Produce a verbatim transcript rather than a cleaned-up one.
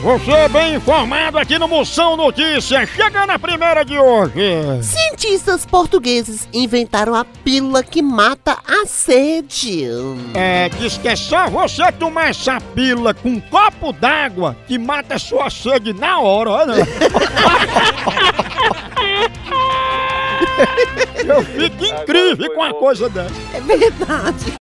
Você bem informado aqui no Moção Notícias, chegando a primeira de hoje. Cientistas portugueses inventaram a pílula que mata a sede. É, diz que é só você tomar essa pílula com um copo d'água que mata a sua sede na hora, olha. Eu fico incrível com uma coisa dessa. É verdade.